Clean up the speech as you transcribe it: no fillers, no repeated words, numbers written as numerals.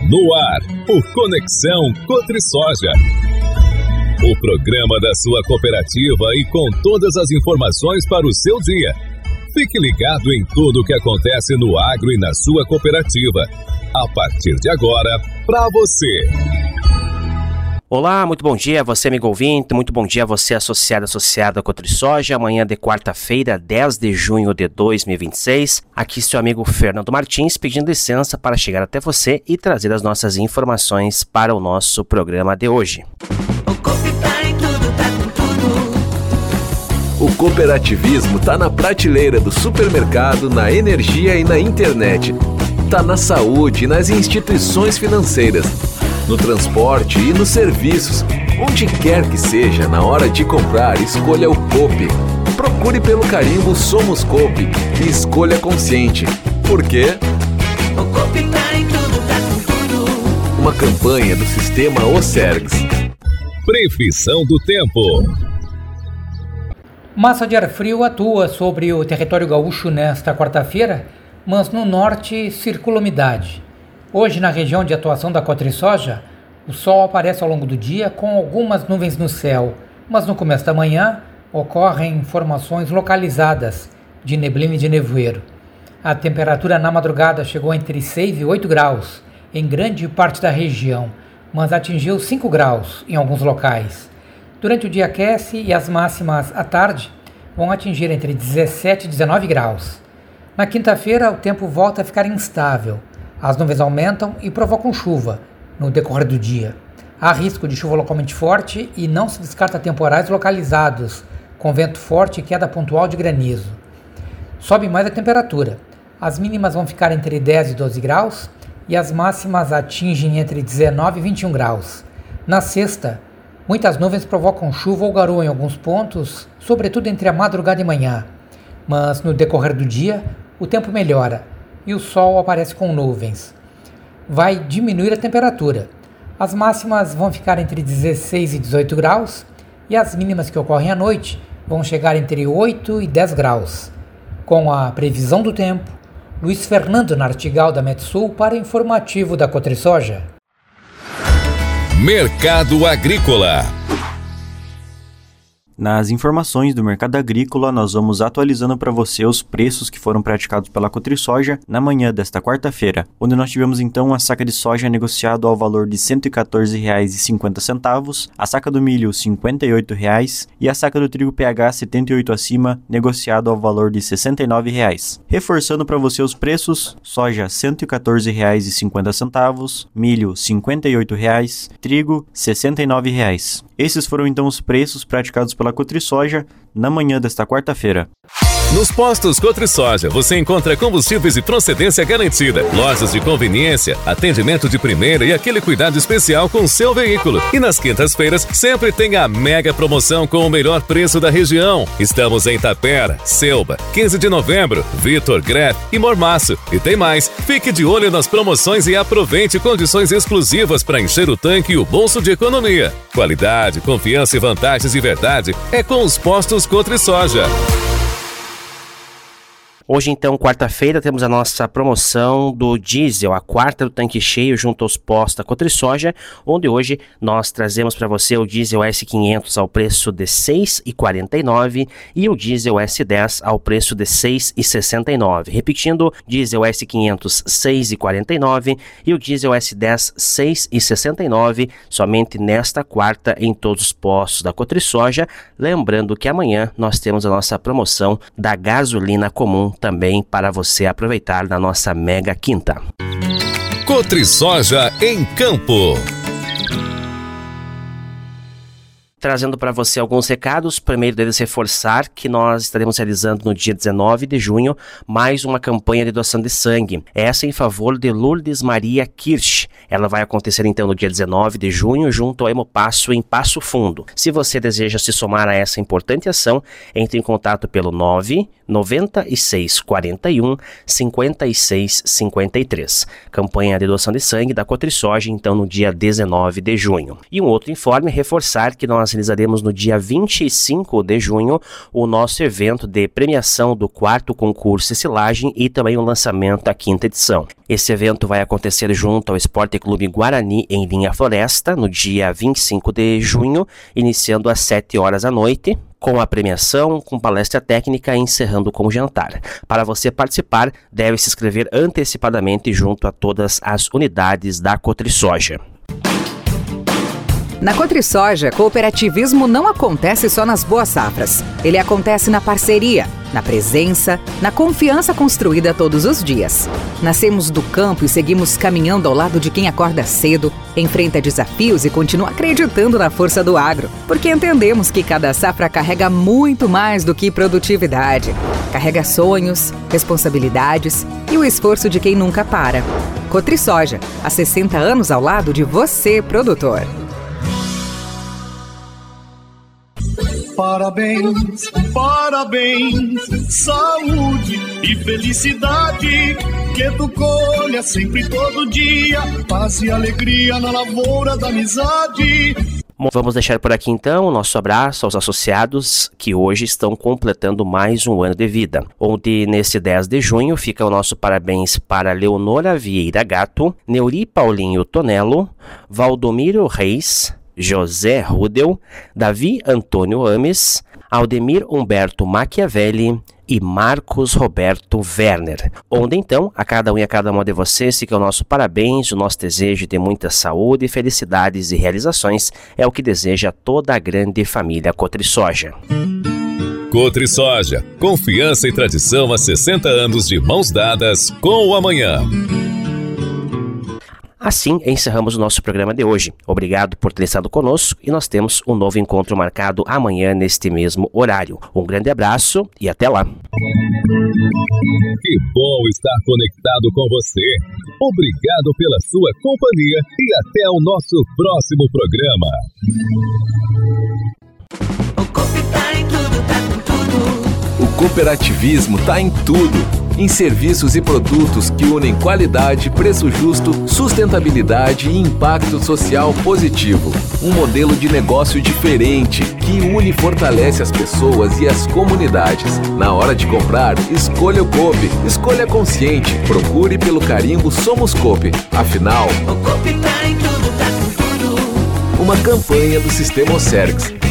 No ar, o Conexão Cotrisoja. O programa da sua cooperativa e com todas as informações para o seu dia. Fique ligado em tudo o que acontece no agro e na sua cooperativa. A partir de agora, para você. Olá, muito bom dia a você, amigo ouvinte, muito bom dia a você, associado à Cotrisoja. Amanhã de quarta-feira, 10 de junho de 2026, aqui seu amigo Fernando Martins pedindo licença para chegar até você e trazer as nossas informações para o nosso programa de hoje. O cooperativismo está na prateleira do supermercado, na energia e na internet. Está na saúde e nas instituições financeiras, no transporte e nos serviços. Onde quer que seja, na hora de comprar, escolha o Coop. Procure pelo carimbo Somos Coop e escolha consciente. Por quê? O Coop tá em tudo, tá com tudo. Uma campanha do Sistema Ocergs. Previsão do tempo. Massa de ar frio atua sobre o território gaúcho nesta quarta-feira, mas no norte circula umidade. Hoje, na região de atuação da Cotrisoja, o sol aparece ao longo do dia com algumas nuvens no céu, mas no começo da manhã ocorrem formações localizadas de neblina e de nevoeiro. A temperatura na madrugada chegou entre 6 e 8 graus em grande parte da região, mas atingiu 5 graus em alguns locais. Durante o dia aquece e as máximas à tarde vão atingir entre 17 e 19 graus. Na quinta-feira, o tempo volta a ficar instável. As nuvens aumentam e provocam chuva no decorrer do dia. Há risco de chuva localmente forte e não se descarta temporais localizados, com vento forte e queda pontual de granizo. Sobe mais a temperatura. As mínimas vão ficar entre 10 e 12 graus e as máximas atingem entre 19 e 21 graus. Na sexta, muitas nuvens provocam chuva ou garoa em alguns pontos, sobretudo entre a madrugada e manhã. Mas no decorrer do dia, o tempo melhora e o sol aparece com nuvens. Vai diminuir a temperatura. As máximas vão ficar entre 16 e 18 graus e as mínimas que ocorrem à noite vão chegar entre 8 e 10 graus. Com a previsão do tempo, Luiz Fernando Nartigal da Metsul para o informativo da Cotrisoja. Mercado Agrícola. Nas informações do mercado agrícola, nós vamos atualizando para você os preços que foram praticados pela Cotrisoja na manhã desta quarta-feira, onde nós tivemos então a saca de soja negociado ao valor de R$ 114,50, a saca do milho R$ 58,00 e a saca do trigo PH 78 acima negociado ao valor de R$ 69,00. Reforçando para você os preços: soja R$ 114,50, milho R$ 58,00, trigo R$ 69,00. Esses foram então os preços praticados pela Cotrisoja na manhã desta quarta-feira. Nos postos Cotrisoja você encontra combustíveis de procedência garantida, lojas de conveniência, atendimento de primeira e aquele cuidado especial com o seu veículo. E nas quintas-feiras sempre tem a mega promoção com o melhor preço da região. Estamos em Tapera, Selba, 15 de novembro, Vitor, Greff e Mormaço. E tem mais, fique de olho nas promoções e aproveite condições exclusivas para encher o tanque e o bolso de economia. Qualidade, confiança e vantagens de verdade é com os postos Cotrisoja. Hoje, então, quarta-feira, temos a nossa promoção do diesel, a quarta do tanque cheio junto aos postos da Cotrisoja, onde hoje nós trazemos para você o diesel S500 ao preço de R$ 6,49 e o diesel S10 ao preço de R$ 6,69. Repetindo, diesel S500 R$ 6,49 e o diesel S10 R$ 6,69, somente nesta quarta em todos os postos da Cotrisoja. Lembrando que amanhã nós temos a nossa promoção da gasolina comum também para você aproveitar na nossa mega quinta. Cotrisoja em Campo. Trazendo para você alguns recados. Primeiro deles, reforçar que nós estaremos realizando no dia 19 de junho mais uma campanha de doação de sangue. Essa em favor de Lourdes Maria Kirsch. Ela vai acontecer então no dia 19 de junho junto ao Hemopasso em Passo Fundo. Se você deseja se somar a essa importante ação, entre em contato pelo 996 41 56 53. Campanha de doação de sangue da Cotrisoja então no dia 19 de junho. E um outro informe, reforçar que nós nós realizaremos no dia 25 de junho o nosso evento de premiação do 4º concurso Estilagem e também o lançamento da 5ª edição. Esse evento vai acontecer junto ao Esporte Clube Guarani em Linha Floresta no dia 25 de junho, iniciando às 7 horas da noite, com a premiação, com palestra técnica e encerrando com o jantar. Para você participar, deve se inscrever antecipadamente junto a todas as unidades da Cotrisoja. Na Cotrisoja, cooperativismo não acontece só nas boas safras. Ele acontece na parceria, na presença, na confiança construída todos os dias. Nascemos do campo e seguimos caminhando ao lado de quem acorda cedo, enfrenta desafios e continua acreditando na força do agro, porque entendemos que cada safra carrega muito mais do que produtividade. Carrega sonhos, responsabilidades e o esforço de quem nunca para. Cotrisoja, há 60 anos ao lado de você, produtor. Parabéns, parabéns, saúde e felicidade, que tu colha sempre todo dia, paz e alegria na lavoura da amizade. Bom, vamos deixar por aqui então o nosso abraço aos associados que hoje estão completando mais um ano de vida. Onde nesse 10 de junho fica o nosso parabéns para Leonora Vieira Gato, Neuri Paulinho Tonello, Valdomiro Reis, José Rudel, Davi Antônio Ames, Aldemir Humberto Machiavelli e Marcos Roberto Werner. Onde então, a cada um e a cada uma de vocês fica o nosso parabéns, o nosso desejo de muita saúde, felicidades e realizações é o que deseja toda a grande família Cotrisoja. Cotrisoja, confiança e tradição há 60 anos de mãos dadas com o amanhã. Assim, encerramos o nosso programa de hoje. Obrigado por ter estado conosco e nós temos um novo encontro marcado amanhã neste mesmo horário. Um grande abraço e até lá. Que bom estar conectado com você. Obrigado pela sua companhia e até o nosso próximo programa. O Coop tá em tudo, tá com tudo. O cooperativismo está em tudo. Em serviços e produtos que unem qualidade, preço justo, sustentabilidade e impacto social positivo. Um modelo de negócio diferente que une e fortalece as pessoas e as comunidades. Na hora de comprar, escolha o Coop. Escolha consciente. Procure pelo carimbo Somos Coop. Afinal, O Coop tá em tudo, tá com tudo. uma campanha do Sistema Ocergs.